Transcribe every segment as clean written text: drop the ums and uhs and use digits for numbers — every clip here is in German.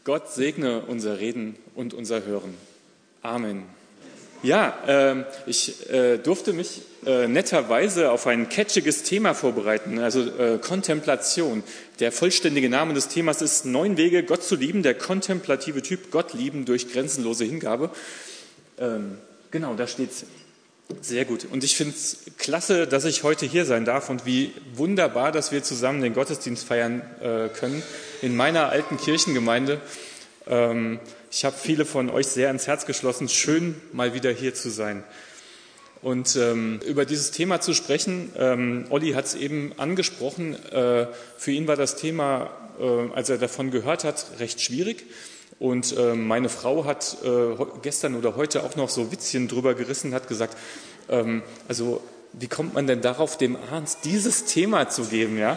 Gott segne unser Reden und unser Hören. Amen. Ja, ich durfte mich netterweise auf ein catchiges Thema vorbereiten, also Kontemplation. Der vollständige Name des Themas ist 9 Wege, Gott zu lieben, der kontemplative Typ, Gott lieben durch grenzenlose Hingabe. Genau, da steht's. Sehr gut. Und ich finde es klasse, dass ich heute hier sein darf und wie wunderbar, dass wir zusammen den Gottesdienst feiern können in meiner alten Kirchengemeinde. Ich habe viele von euch sehr ins Herz geschlossen. Schön, mal wieder hier zu sein. Und über dieses Thema zu sprechen, Olli hat es eben angesprochen, für ihn war das Thema, als er davon gehört hat, recht schwierig. Und meine Frau hat gestern oder heute auch noch so Witzchen drüber gerissen, hat gesagt, also wie kommt man denn darauf, dem Arndt dieses Thema zu geben? Ja?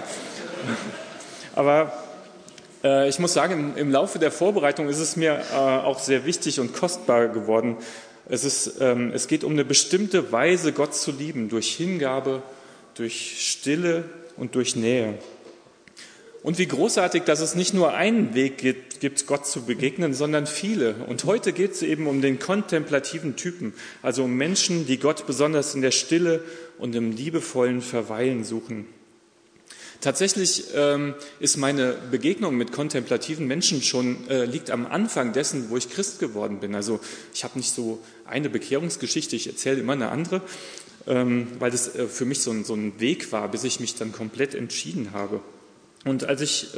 Aber ich muss sagen, im Laufe der Vorbereitung ist es mir auch sehr wichtig und kostbar geworden. Es geht um eine bestimmte Weise, Gott zu lieben, durch Hingabe, durch Stille und durch Nähe. Und wie großartig, dass es nicht nur einen Weg gibt, Gott zu begegnen, sondern viele. Und heute geht es eben um den kontemplativen Typen, also um Menschen, die Gott besonders in der Stille und im liebevollen Verweilen suchen. Tatsächlich ist meine Begegnung mit kontemplativen Menschen liegt am Anfang dessen, wo ich Christ geworden bin. Also ich habe nicht so eine Bekehrungsgeschichte, ich erzähle immer eine andere, weil das für mich so ein Weg war, bis ich mich dann komplett entschieden habe. Und als ich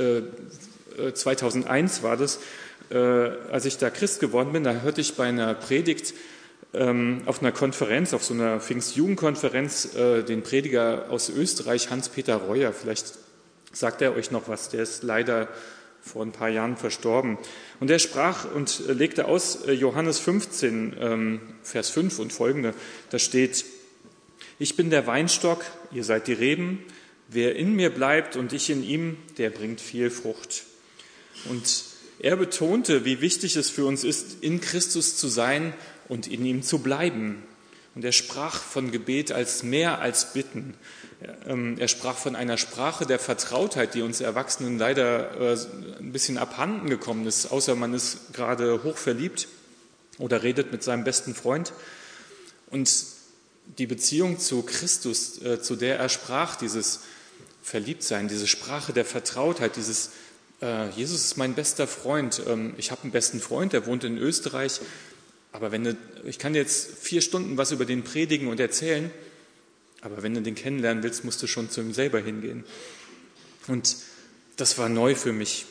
2001 war das, als ich da Christ geworden bin, da hörte ich bei einer Predigt auf einer Konferenz, auf so einer Pfingstjugendkonferenz, den Prediger aus Österreich, Hans-Peter Reuer. Vielleicht sagt er euch noch was, der ist leider vor ein paar Jahren verstorben. Und er sprach und legte aus Johannes 15, Vers 5 und folgende, da steht: Ich bin der Weinstock, ihr seid die Reben. Wer in mir bleibt und ich in ihm, der bringt viel Frucht. Und er betonte, wie wichtig es für uns ist, in Christus zu sein und in ihm zu bleiben. Und er sprach von Gebet als mehr als Bitten. Er sprach von einer Sprache der Vertrautheit, die uns Erwachsenen leider ein bisschen abhanden gekommen ist, außer man ist gerade hochverliebt oder redet mit seinem besten Freund. Und die Beziehung zu Christus, zu der er sprach, dieses Verliebtsein, diese Sprache der Vertrautheit, dieses Jesus ist mein bester Freund. Ich habe einen besten Freund, der wohnt in Österreich, aber ich kann jetzt 4 Stunden was über den predigen und erzählen, aber wenn du den kennenlernen willst, musst du schon zu ihm selber hingehen. Und das war neu für mich.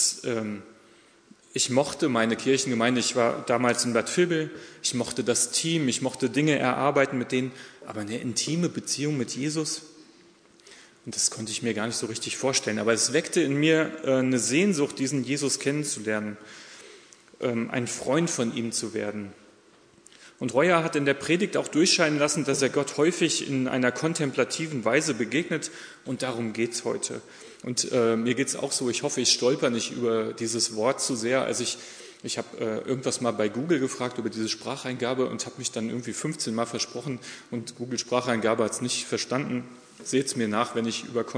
Ich mochte meine Kirchengemeinde, ich war damals in Bad Vilbel, ich mochte das Team, ich mochte Dinge erarbeiten mit denen, aber eine intime Beziehung mit Jesus, und das konnte ich mir gar nicht so richtig vorstellen. Aber es weckte in mir eine Sehnsucht, diesen Jesus kennenzulernen, ein Freund von ihm zu werden. Und Reuer hat in der Predigt auch durchscheinen lassen, dass er Gott häufig in einer kontemplativen Weise begegnet. Und darum geht's heute. Und mir geht's auch so, ich hoffe, ich stolper nicht über dieses Wort zu sehr. Also ich habe irgendwas mal bei Google gefragt über diese Spracheingabe und habe mich dann irgendwie 15 Mal versprochen. Und Google Spracheingabe hat es nicht verstanden. Seht's mir nach, wenn ich über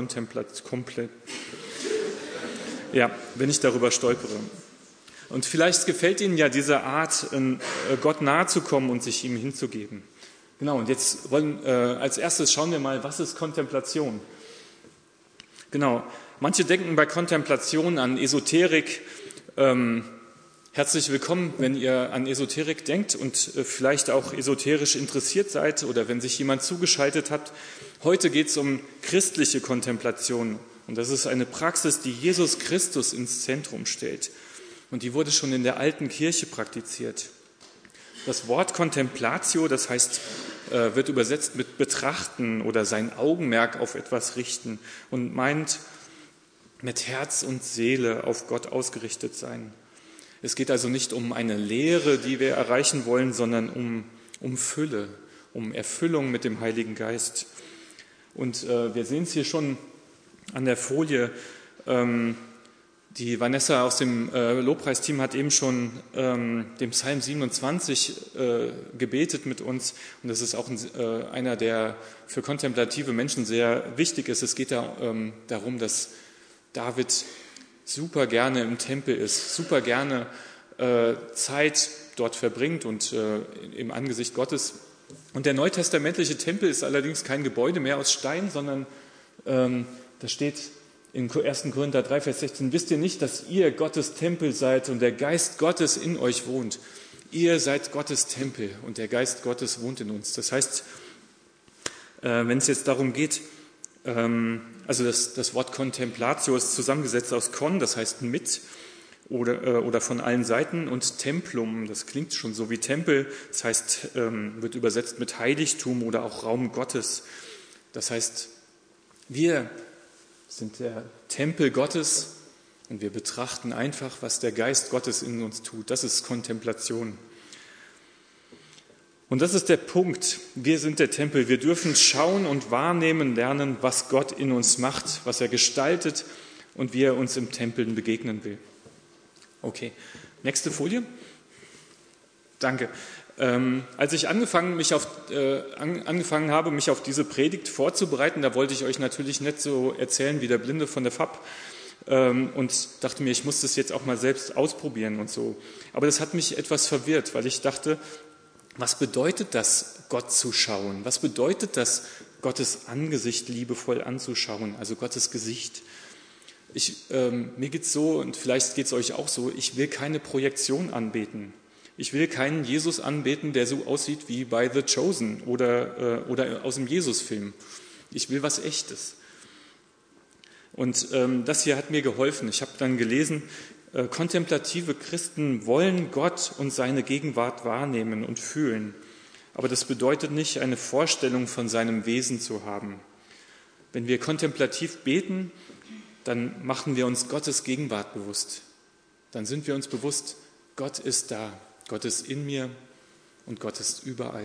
wenn ich darüber stolpere. Und vielleicht gefällt Ihnen ja diese Art, Gott nahe zu kommen und sich ihm hinzugeben. Genau, und jetzt als erstes schauen wir mal, was ist Kontemplation? Genau, manche denken bei Kontemplation an Esoterik. Herzlich willkommen, wenn ihr an Esoterik denkt und vielleicht auch esoterisch interessiert seid oder wenn sich jemand zugeschaltet hat. Heute geht es um christliche Kontemplation und das ist eine Praxis, die Jesus Christus ins Zentrum stellt. Und die wurde schon in der alten Kirche praktiziert. Das Wort Contemplatio, das heißt, wird übersetzt mit betrachten oder sein Augenmerk auf etwas richten und meint mit Herz und Seele auf Gott ausgerichtet sein. Es geht also nicht um eine Lehre, die wir erreichen wollen, sondern um Fülle, um Erfüllung mit dem Heiligen Geist. Und wir sehen es hier schon an der Folie. Die Vanessa aus dem Lobpreisteam hat eben schon den Psalm 27 gebetet mit uns. Und das ist auch einer, der für kontemplative Menschen sehr wichtig ist. Es geht da darum, dass David super gerne im Tempel ist, super gerne Zeit dort verbringt und im Angesicht Gottes. Und der neutestamentliche Tempel ist allerdings kein Gebäude mehr aus Stein, sondern da steht in 1. Korinther 3, Vers 16, wisst ihr nicht, dass ihr Gottes Tempel seid und der Geist Gottes in euch wohnt? Ihr seid Gottes Tempel und der Geist Gottes wohnt in uns. Das heißt, wenn es jetzt darum geht, also das Wort Contemplatio ist zusammengesetzt aus con, das heißt mit oder von allen Seiten, und Templum, das klingt schon so wie Tempel, das heißt, wird übersetzt mit Heiligtum oder auch Raum Gottes. Das heißt, wir sind der Tempel Gottes und wir betrachten einfach, was der Geist Gottes in uns tut. Das ist Kontemplation. Und das ist der Punkt. Wir sind der Tempel. Wir dürfen schauen und wahrnehmen lernen, was Gott in uns macht, was er gestaltet und wie er uns im Tempel begegnen will. Okay, nächste Folie. Danke. Als ich angefangen habe, mich auf diese Predigt vorzubereiten, da wollte ich euch natürlich nicht so erzählen wie der Blinde von der FAP und dachte mir, ich muss das jetzt auch mal selbst ausprobieren und so. Aber das hat mich etwas verwirrt, weil ich dachte, was bedeutet das, Gott zu schauen? Was bedeutet das, Gottes Angesicht liebevoll anzuschauen, also Gottes Gesicht? Mir geht's so, und vielleicht geht's euch auch so, ich will keine Projektion anbeten. Ich will keinen Jesus anbeten, der so aussieht wie bei The Chosen oder aus dem Jesus-Film. Ich will was Echtes. Und das hier hat mir geholfen. Ich habe dann gelesen, kontemplative Christen wollen Gott und seine Gegenwart wahrnehmen und fühlen. Aber das bedeutet nicht, eine Vorstellung von seinem Wesen zu haben. Wenn wir kontemplativ beten, dann machen wir uns Gottes Gegenwart bewusst. Dann sind wir uns bewusst, Gott ist da. Gott ist in mir und Gott ist überall.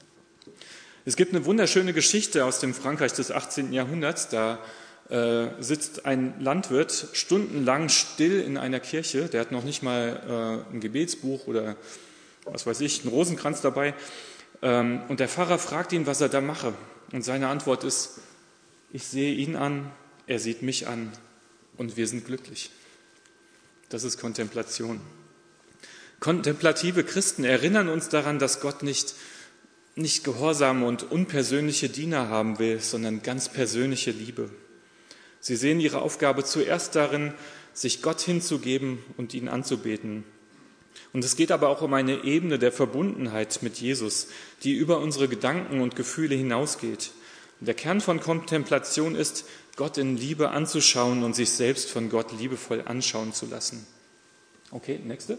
Es gibt eine wunderschöne Geschichte aus dem Frankreich des 18. Jahrhunderts. Da sitzt ein Landwirt stundenlang still in einer Kirche. Der hat noch nicht mal ein Gebetsbuch oder was weiß ich, einen Rosenkranz dabei. Und der Pfarrer fragt ihn, was er da mache. Und seine Antwort ist, ich sehe ihn an, er sieht mich an und wir sind glücklich. Das ist Kontemplation. Kontemplative Christen erinnern uns daran, dass Gott nicht gehorsame und unpersönliche Diener haben will, sondern ganz persönliche Liebe. Sie sehen ihre Aufgabe zuerst darin, sich Gott hinzugeben und ihn anzubeten. Und es geht aber auch um eine Ebene der Verbundenheit mit Jesus, die über unsere Gedanken und Gefühle hinausgeht. Und der Kern von Kontemplation ist, Gott in Liebe anzuschauen und sich selbst von Gott liebevoll anschauen zu lassen. Okay, nächste.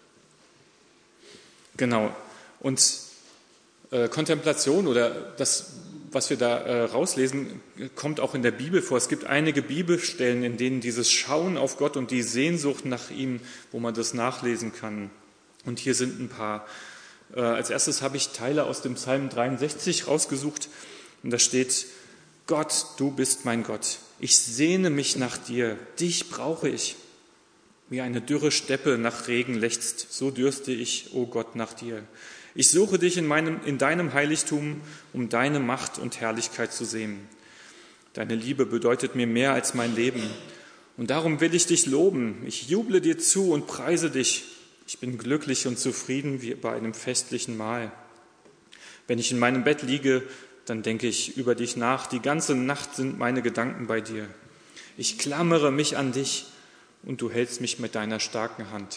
Genau. Und Kontemplation oder das, was wir da rauslesen, kommt auch in der Bibel vor. Es gibt einige Bibelstellen, in denen dieses Schauen auf Gott und die Sehnsucht nach ihm, wo man das nachlesen kann. Und hier sind ein paar. Als erstes habe ich Teile aus dem Psalm 63 rausgesucht. Und da steht, Gott, du bist mein Gott. Ich sehne mich nach dir. Dich brauche ich. Wie eine dürre Steppe nach Regen lechzt, so dürste ich, o Gott, nach dir. Ich suche dich in deinem Heiligtum, um deine Macht und Herrlichkeit zu sehen. Deine Liebe bedeutet mir mehr als mein Leben. Und darum will ich dich loben. Ich juble dir zu und preise dich. Ich bin glücklich und zufrieden wie bei einem festlichen Mahl. Wenn ich in meinem Bett liege, dann denke ich über dich nach. Die ganze Nacht sind meine Gedanken bei dir. Ich klammere mich an dich und du hältst mich mit deiner starken Hand.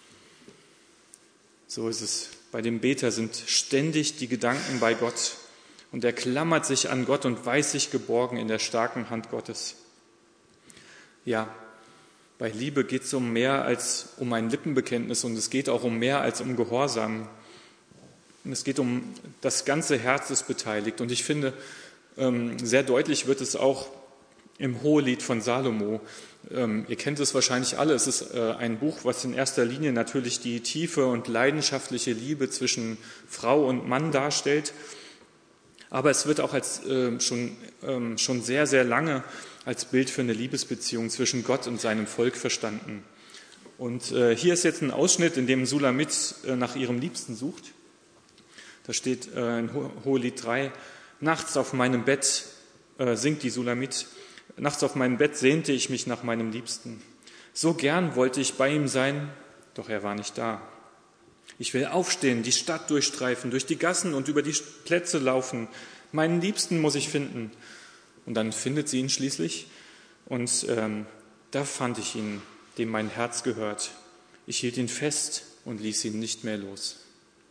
So ist es. Bei dem Beter sind ständig die Gedanken bei Gott und er klammert sich an Gott und weiß sich geborgen in der starken Hand Gottes. Ja, bei Liebe geht es um mehr als um ein Lippenbekenntnis und es geht auch um mehr als um Gehorsam. Und es geht um das ganze Herz ist beteiligt. Und ich finde, sehr deutlich wird es auch im Hohelied von Salomo. Ihr kennt es wahrscheinlich alle. Es ist ein Buch, was in erster Linie natürlich die tiefe und leidenschaftliche Liebe zwischen Frau und Mann darstellt. Aber es wird auch als schon sehr, sehr lange als Bild für eine Liebesbeziehung zwischen Gott und seinem Volk verstanden. Und hier ist jetzt ein Ausschnitt, in dem Sulamit nach ihrem Liebsten sucht. Da steht in Hohelied 3, nachts auf meinem Bett, singt die Sulamit, nachts auf meinem Bett sehnte ich mich nach meinem Liebsten. So gern wollte ich bei ihm sein, doch er war nicht da. Ich will aufstehen, die Stadt durchstreifen, durch die Gassen und über die Plätze laufen. Meinen Liebsten muss ich finden. Und dann findet sie ihn schließlich. Und da fand ich ihn, dem mein Herz gehört. Ich hielt ihn fest und ließ ihn nicht mehr los.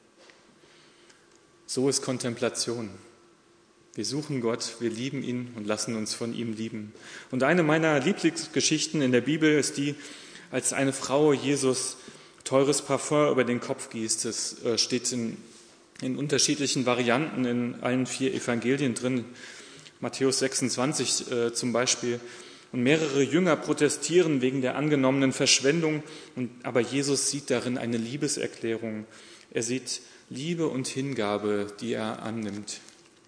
So ist Kontemplation. Wir suchen Gott, wir lieben ihn und lassen uns von ihm lieben. Und eine meiner Lieblingsgeschichten in der Bibel ist die, als eine Frau Jesus teures Parfum über den Kopf gießt. Das steht in unterschiedlichen Varianten in allen 4 Evangelien drin. Matthäus 26 zum Beispiel. Und mehrere Jünger protestieren wegen der angenommenen Verschwendung, aber Jesus sieht darin eine Liebeserklärung. Er sieht Liebe und Hingabe, die er annimmt.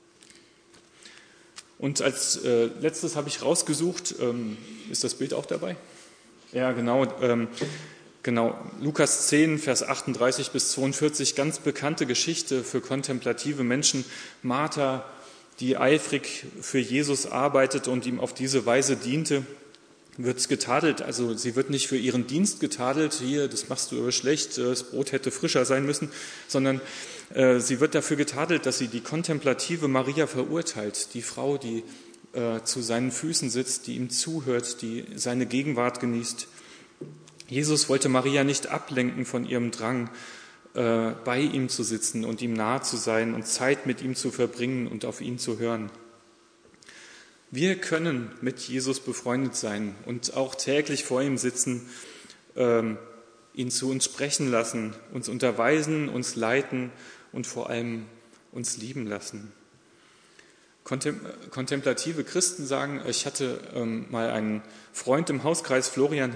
Und als letztes habe ich rausgesucht, ist das Bild auch dabei? Ja, genau. Lukas 10, Vers 38 bis 42, ganz bekannte Geschichte für kontemplative Menschen. Martha, die eifrig für Jesus arbeitet und ihm auf diese Weise diente, wird getadelt. Also sie wird nicht für ihren Dienst getadelt, hier, das machst du aber schlecht, das Brot hätte frischer sein müssen, sondern sie wird dafür getadelt, dass sie die kontemplative Maria verurteilt, die Frau, die zu seinen Füßen sitzt, die ihm zuhört, die seine Gegenwart genießt. Jesus wollte Maria nicht ablenken von ihrem Drang, bei ihm zu sitzen und ihm nahe zu sein und Zeit mit ihm zu verbringen und auf ihn zu hören. Wir können mit Jesus befreundet sein und auch täglich vor ihm sitzen, ihn zu uns sprechen lassen, uns unterweisen, uns leiten und vor allem uns lieben lassen. Kontemplative Christen sagen, ich hatte mal einen Freund im Hauskreis, Florian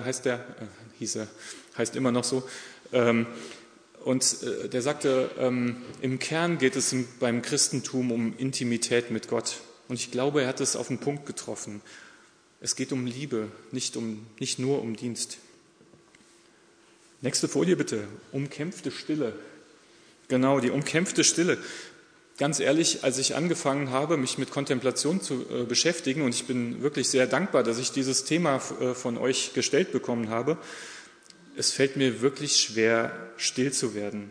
heißt immer noch so, und der sagte, im Kern geht es beim Christentum um Intimität mit Gott. Und ich glaube, er hat es auf den Punkt getroffen. Es geht um Liebe, nicht nur um Dienst. Nächste Folie bitte. Umkämpfte Stille. Genau, die umkämpfte Stille. Ganz ehrlich, als ich angefangen habe, mich mit Kontemplation zu beschäftigen, und ich bin wirklich sehr dankbar, dass ich dieses Thema von euch gestellt bekommen habe, es fällt mir wirklich schwer, still zu werden.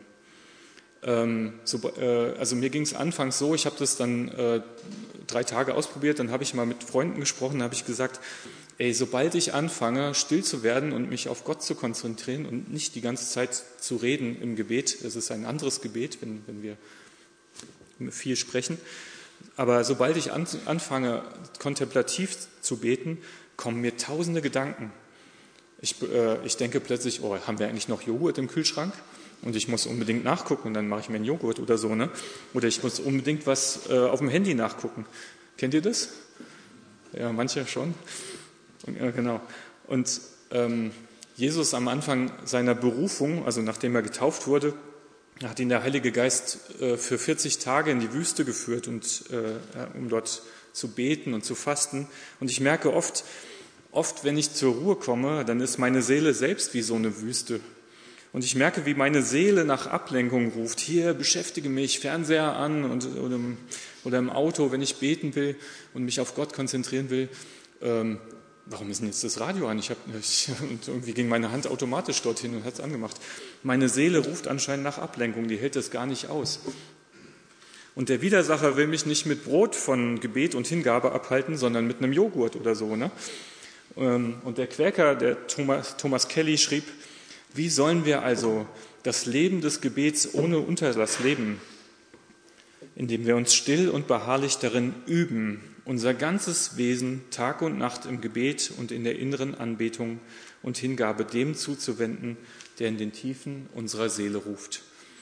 Also mir ging es anfangs so, ich habe das dann 3 Tage ausprobiert, dann habe ich mal mit Freunden gesprochen, habe ich gesagt, sobald ich anfange, still zu werden und mich auf Gott zu konzentrieren und nicht die ganze Zeit zu reden im Gebet, das ist ein anderes Gebet, wenn wir viel sprechen, aber sobald ich anfange, kontemplativ zu beten, kommen mir tausende Gedanken. Ich denke plötzlich, haben wir eigentlich noch Joghurt im Kühlschrank? Und ich muss unbedingt nachgucken und dann mache ich mir einen Joghurt oder so, ne? Oder ich muss unbedingt was auf dem Handy nachgucken. Kennt ihr das? Ja, manche schon. Genau. Und Jesus am Anfang seiner Berufung, also nachdem er getauft wurde, hat ihn der Heilige Geist für 40 Tage in die Wüste geführt, um dort zu beten und zu fasten. Und ich merke oft, wenn ich zur Ruhe komme, dann ist meine Seele selbst wie so eine Wüste. Und ich merke, wie meine Seele nach Ablenkung ruft. Hier, beschäftige mich, Fernseher an oder im Auto, wenn ich beten will und mich auf Gott konzentrieren will. Warum ist denn jetzt das Radio an? Und irgendwie ging meine Hand automatisch dorthin und hat es angemacht. Meine Seele ruft anscheinend nach Ablenkung, die hält das gar nicht aus. Und der Widersacher will mich nicht mit Brot von Gebet und Hingabe abhalten, sondern mit einem Joghurt oder so, ne? Und der Quäker, der Thomas Kelly, schrieb, wie sollen wir also das Leben des Gebets ohne Unterlass leben? Indem wir uns still und beharrlich darin üben, unser ganzes Wesen Tag und Nacht im Gebet und in der inneren Anbetung und Hingabe dem zuzuwenden, der in den Tiefen unserer Seele ruft.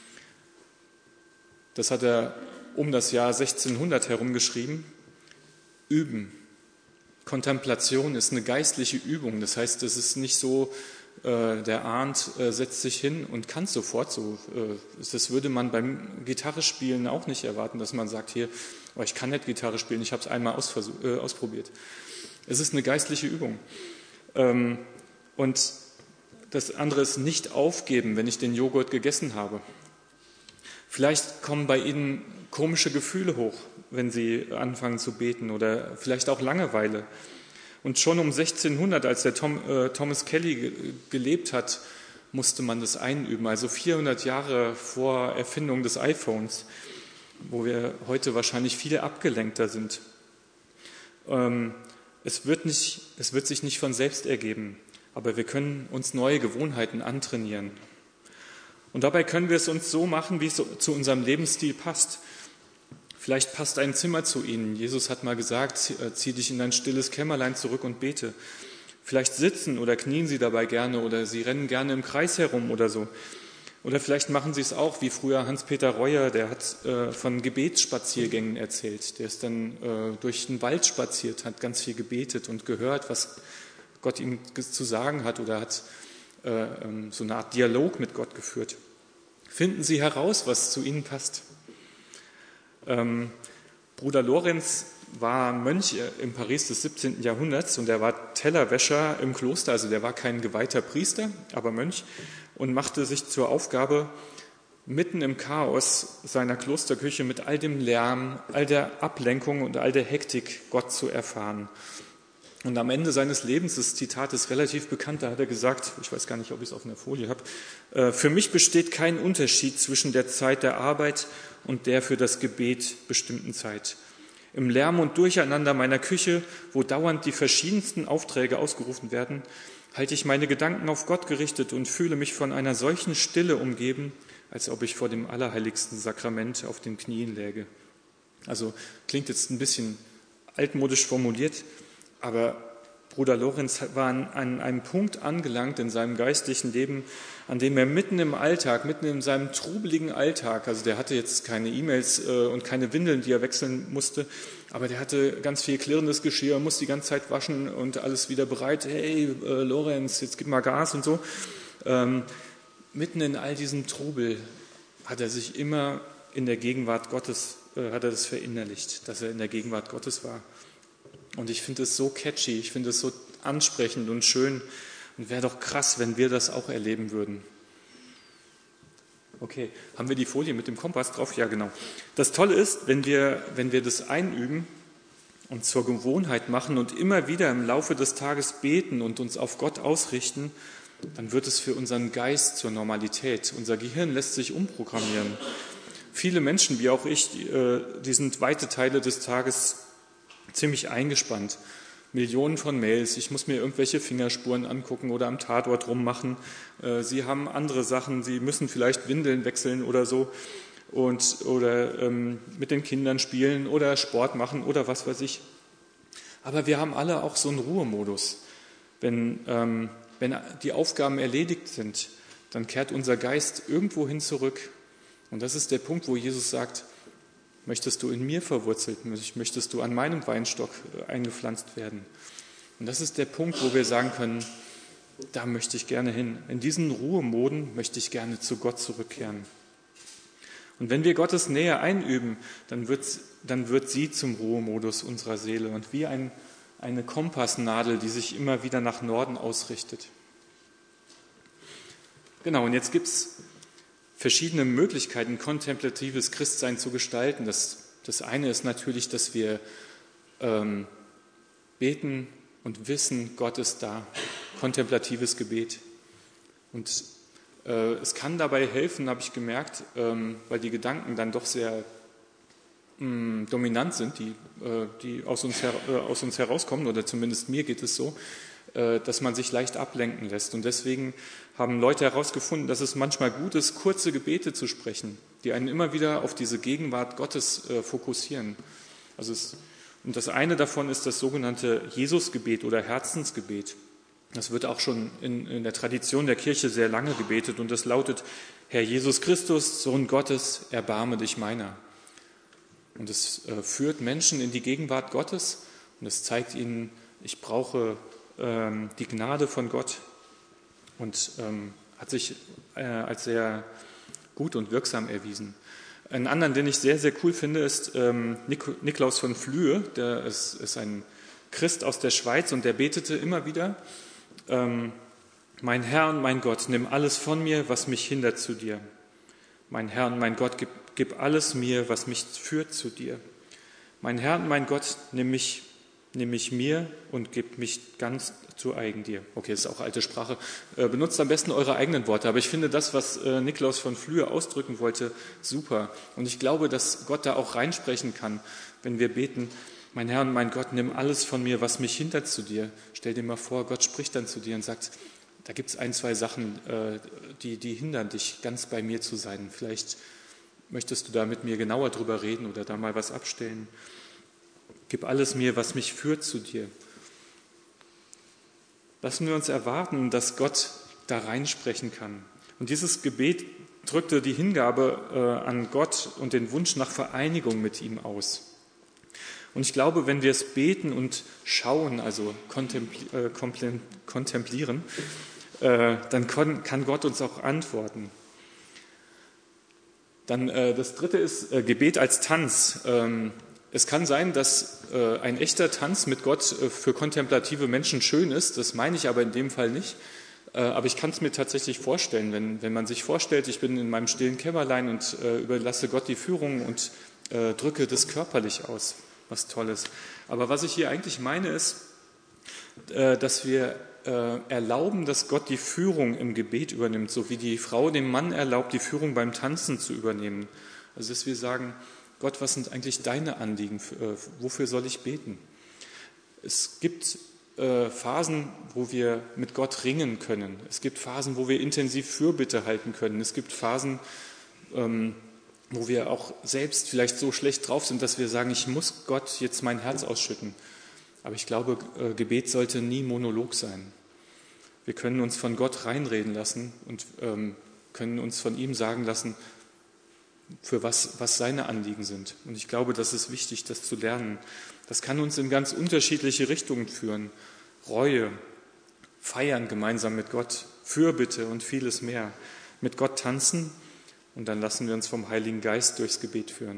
Das hat er um das Jahr 1600 herum geschrieben. Üben. Kontemplation ist eine geistliche Übung. Das heißt, es ist nicht so, der Arndt setzt sich hin und kann sofort so. Das würde man beim Gitarrespielen auch nicht erwarten, dass man sagt, hier, ich kann nicht Gitarre spielen, ich habe es einmal ausprobiert. Es ist eine geistliche Übung. Und das andere ist nicht aufgeben, wenn ich den Joghurt gegessen habe. Vielleicht kommen bei Ihnen komische Gefühle hoch, wenn Sie anfangen zu beten oder vielleicht auch Langeweile. Und schon um 1600, als der Thomas Kelly gelebt hat, musste man das einüben. Also 400 Jahre vor Erfindung des iPhones, wo wir heute wahrscheinlich viel abgelenkter sind. Es wird sich nicht von selbst ergeben, aber wir können uns neue Gewohnheiten antrainieren. Und dabei können wir es uns so machen, wie es zu unserem Lebensstil passt. Vielleicht passt ein Zimmer zu Ihnen. Jesus hat mal gesagt, zieh dich in dein stilles Kämmerlein zurück und bete. Vielleicht sitzen oder knien Sie dabei gerne oder Sie rennen gerne im Kreis herum oder so. Oder vielleicht machen Sie es auch, wie früher Hans-Peter Reuer, der hat von Gebetsspaziergängen erzählt. Der ist dann durch den Wald spaziert, hat ganz viel gebetet und gehört, was Gott ihm zu sagen hat oder hat so eine Art Dialog mit Gott geführt. Finden Sie heraus, was zu Ihnen passt. Bruder Lorenz war Mönch im Paris des 17. Jahrhunderts und er war Tellerwäscher im Kloster, also der war kein geweihter Priester, aber Mönch, und machte sich zur Aufgabe, mitten im Chaos seiner Klosterküche mit all dem Lärm, all der Ablenkung und all der Hektik Gott zu erfahren. Und am Ende seines Lebens, das Zitat ist relativ bekannt, da hat er gesagt, ich weiß gar nicht, ob ich es auf einer Folie habe, für mich besteht kein Unterschied zwischen der Zeit der Arbeit und der für das Gebet bestimmten Zeit. Im Lärm und Durcheinander meiner Küche, wo dauernd die verschiedensten Aufträge ausgerufen werden, halte ich meine Gedanken auf Gott gerichtet und fühle mich von einer solchen Stille umgeben, als ob ich vor dem allerheiligsten Sakrament auf den Knien läge. Also klingt jetzt ein bisschen altmodisch formuliert, aber Bruder Lorenz war an einem Punkt angelangt in seinem geistlichen Leben, an dem er mitten im Alltag, mitten in seinem trubeligen Alltag, also der hatte jetzt keine E-Mails und keine Windeln, die er wechseln musste, aber der hatte ganz viel klirrendes Geschirr, musste die ganze Zeit waschen und alles wieder bereit. Hey, Lorenz, jetzt gib mal Gas und so. Mitten in all diesem Trubel hat er sich immer in der Gegenwart Gottes, hat er das verinnerlicht, dass er in der Gegenwart Gottes war. Und ich finde es so catchy, ich finde es so ansprechend und schön. Und wäre doch krass, wenn wir das auch erleben würden. Okay, haben wir die Folie mit dem Kompass drauf? Ja, genau. Das Tolle ist, wenn wir das einüben und zur Gewohnheit machen und immer wieder im Laufe des Tages beten und uns auf Gott ausrichten, dann wird es für unseren Geist zur Normalität. Unser Gehirn lässt sich umprogrammieren. Viele Menschen, wie auch ich, die sind weite Teile des Tages ziemlich eingespannt. Millionen von Mails, ich muss mir irgendwelche Fingerspuren angucken oder am Tatort rummachen. Sie haben andere Sachen, Sie müssen vielleicht Windeln wechseln oder so oder mit den Kindern spielen oder Sport machen oder was weiß ich. Aber wir haben alle auch so einen Ruhemodus. Wenn die Aufgaben erledigt sind, dann kehrt unser Geist irgendwo hin zurück. Und das ist der Punkt, wo Jesus sagt, möchtest du in mir verwurzelt, möchtest du an meinem Weinstock eingepflanzt werden? Und das ist der Punkt, wo wir sagen können, da möchte ich gerne hin. In diesen Ruhemoden möchte ich gerne zu Gott zurückkehren. Und wenn wir Gottes Nähe einüben, dann wird sie zum Ruhemodus unserer Seele und wie eine Kompassnadel, die sich immer wieder nach Norden ausrichtet. Genau, und jetzt gibt es verschiedene Möglichkeiten, kontemplatives Christsein zu gestalten. Das eine ist natürlich, dass wir beten und wissen, Gott ist da. Kontemplatives Gebet. Und es kann dabei helfen, habe ich gemerkt, weil die Gedanken dann doch sehr dominant sind, die aus uns herauskommen, oder zumindest mir geht es so, dass man sich leicht ablenken lässt. Und deswegen haben Leute herausgefunden, dass es manchmal gut ist, kurze Gebete zu sprechen, die einen immer wieder auf diese Gegenwart Gottes fokussieren. Und das eine davon ist das sogenannte Jesusgebet oder Herzensgebet. Das wird auch schon in der Tradition der Kirche sehr lange gebetet und das lautet: Herr Jesus Christus, Sohn Gottes, erbarme dich meiner. Und es führt Menschen in die Gegenwart Gottes und es zeigt ihnen, ich brauche die Gnade von Gott, und hat sich als sehr gut und wirksam erwiesen. Einen anderen, den ich sehr, sehr cool finde, ist Niklaus von Flühe. Der ist ein Christ aus der Schweiz und der betete immer wieder: Mein Herr und mein Gott, nimm alles von mir, was mich hindert zu dir. Mein Herr und mein Gott, gib alles mir, was mich führt zu dir. Mein Herr und mein Gott, nimm mich nimm mich mir und gib mich ganz zu eigen dir. Okay, das ist auch alte Sprache. Benutzt am besten eure eigenen Worte. Aber ich finde das, was Niklaus von Flühe ausdrücken wollte, super. Und ich glaube, dass Gott da auch reinsprechen kann, wenn wir beten, mein Herr und mein Gott, nimm alles von mir, was mich hindert zu dir. Stell dir mal vor, Gott spricht dann zu dir und sagt, da gibt es 1, 2 Sachen, die hindern dich, ganz bei mir zu sein. Vielleicht möchtest du da mit mir genauer drüber reden oder da mal was abstellen. Gib alles mir, was mich führt zu dir. Lassen wir uns erwarten, dass Gott da reinsprechen kann. Und dieses Gebet drückte die Hingabe an Gott und den Wunsch nach Vereinigung mit ihm aus. Und ich glaube, wenn wir es beten und schauen, also kontemplieren, dann kann Gott uns auch antworten. Dann das dritte ist Gebet als Tanz. Es kann sein, dass ein echter Tanz mit Gott für kontemplative Menschen schön ist, das meine ich aber in dem Fall nicht. Aber ich kann es mir tatsächlich vorstellen, wenn man sich vorstellt, ich bin in meinem stillen Kämmerlein und überlasse Gott die Führung und drücke das körperlich aus, was Tolles. Aber was ich hier eigentlich meine ist, dass wir erlauben, dass Gott die Führung im Gebet übernimmt, so wie die Frau dem Mann erlaubt, die Führung beim Tanzen zu übernehmen. Also dass wir sagen, Gott, was sind eigentlich deine Anliegen? Wofür soll ich beten? Es gibt Phasen, wo wir mit Gott ringen können. Es gibt Phasen, wo wir intensiv Fürbitte halten können. Es gibt Phasen, wo wir auch selbst vielleicht so schlecht drauf sind, dass wir sagen, ich muss Gott jetzt mein Herz ausschütten. Aber ich glaube, Gebet sollte nie Monolog sein. Wir können uns von Gott reinreden lassen und können uns von ihm sagen lassen, für was seine Anliegen sind. Und ich glaube, das ist wichtig, das zu lernen. Das kann uns in ganz unterschiedliche Richtungen führen. Reue, feiern gemeinsam mit Gott, Fürbitte und vieles mehr. Mit Gott tanzen und dann lassen wir uns vom Heiligen Geist durchs Gebet führen.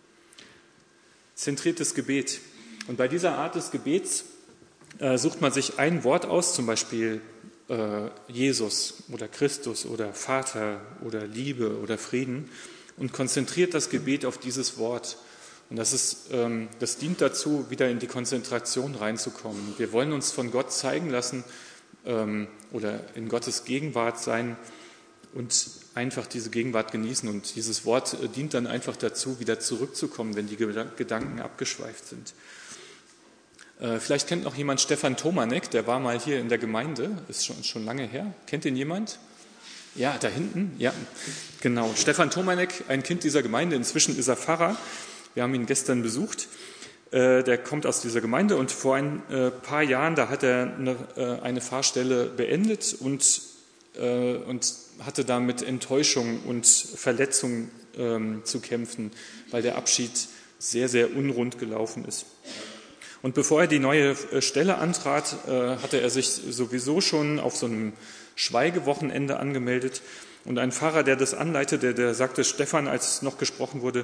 Zentriertes Gebet. Und bei dieser Art des Gebets sucht man sich ein Wort aus, zum Beispiel Jesus oder Christus oder Vater oder Liebe oder Frieden und konzentriert das Gebet auf dieses Wort. Und das dient dazu, wieder in die Konzentration reinzukommen. Wir wollen uns von Gott zeigen lassen oder in Gottes Gegenwart sein und einfach diese Gegenwart genießen. Und dieses Wort dient dann einfach dazu, wieder zurückzukommen, wenn die Gedanken abgeschweift sind. Vielleicht kennt noch jemand Stefan Tomanek, der war mal hier in der Gemeinde, ist schon lange her. Kennt ihn jemand? Ja, da hinten, ja, genau. Stefan Tomanek, ein Kind dieser Gemeinde, inzwischen ist er Pfarrer. Wir haben ihn gestern besucht. Der kommt aus dieser Gemeinde und vor ein paar Jahren, da hat er eine Pfarrstelle beendet und hatte da mit Enttäuschung und Verletzung zu kämpfen, weil der Abschied sehr, sehr unrund gelaufen ist. Und bevor er die neue Stelle antrat, hatte er sich sowieso schon auf so einem Schweigewochenende angemeldet. Und ein Pfarrer, der das anleitete, der sagte, Stefan, als noch gesprochen wurde,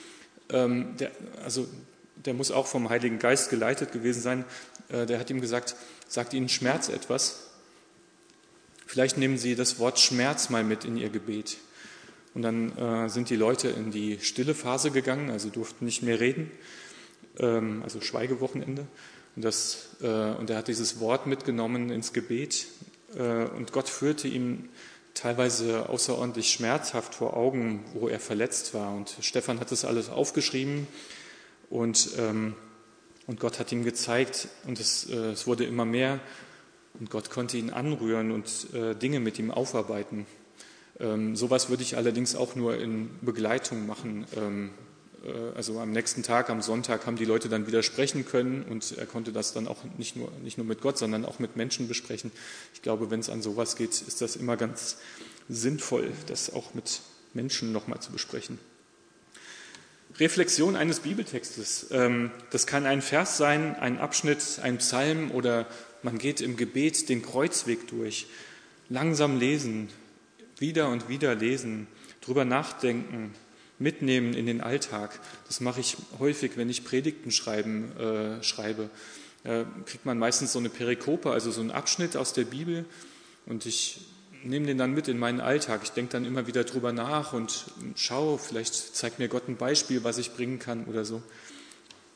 der muss auch vom Heiligen Geist geleitet gewesen sein, der hat ihm gesagt, sagt Ihnen Schmerz etwas? Vielleicht nehmen Sie das Wort Schmerz mal mit in Ihr Gebet. Und dann sind die Leute in die stille Phase gegangen, also durften nicht mehr reden, also Schweigewochenende. Und er hat dieses Wort mitgenommen ins Gebet und Gott führte ihm teilweise außerordentlich schmerzhaft vor Augen, wo er verletzt war. Und Stefan hat das alles aufgeschrieben und Gott hat ihm gezeigt und es wurde immer mehr und Gott konnte ihn anrühren und Dinge mit ihm aufarbeiten. Sowas würde ich allerdings auch nur in Begleitung machen. Also am nächsten Tag, am Sonntag, haben die Leute dann wieder sprechen können und er konnte das dann auch nicht nur mit Gott, sondern auch mit Menschen besprechen. Ich glaube, wenn es an sowas geht, ist das immer ganz sinnvoll, das auch mit Menschen nochmal zu besprechen. Reflexion eines Bibeltextes. Das kann ein Vers sein, ein Abschnitt, ein Psalm oder man geht im Gebet den Kreuzweg durch. Langsam lesen, wieder und wieder lesen, drüber nachdenken, mitnehmen in den Alltag. Das mache ich häufig, wenn ich Predigten schreibe. Kriegt man meistens so eine Perikope, also so einen Abschnitt aus der Bibel und ich nehme den dann mit in meinen Alltag. Ich denke dann immer wieder drüber nach und schaue, vielleicht zeigt mir Gott ein Beispiel, was ich bringen kann oder so.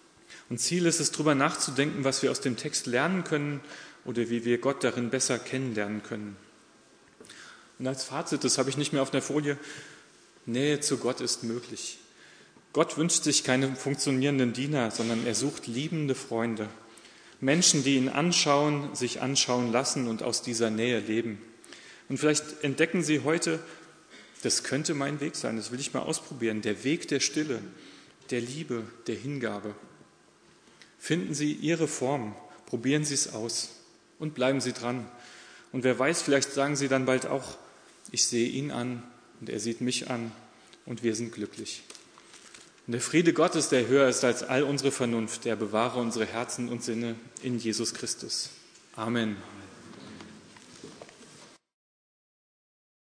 Und Ziel ist es, darüber nachzudenken, was wir aus dem Text lernen können oder wie wir Gott darin besser kennenlernen können. Und als Fazit, das habe ich nicht mehr auf der Folie, Nähe zu Gott ist möglich. Gott wünscht sich keine funktionierenden Diener, sondern er sucht liebende Freunde. Menschen, die ihn anschauen, sich anschauen lassen und aus dieser Nähe leben. Und vielleicht entdecken Sie heute, das könnte mein Weg sein, das will ich mal ausprobieren, der Weg der Stille, der Liebe, der Hingabe. Finden Sie Ihre Form, probieren Sie es aus und bleiben Sie dran. Und wer weiß, vielleicht sagen Sie dann bald auch, ich sehe ihn an und er sieht mich an und wir sind glücklich. Und der Friede Gottes, der höher ist als all unsere Vernunft, der bewahre unsere Herzen und Sinne in Jesus Christus. Amen.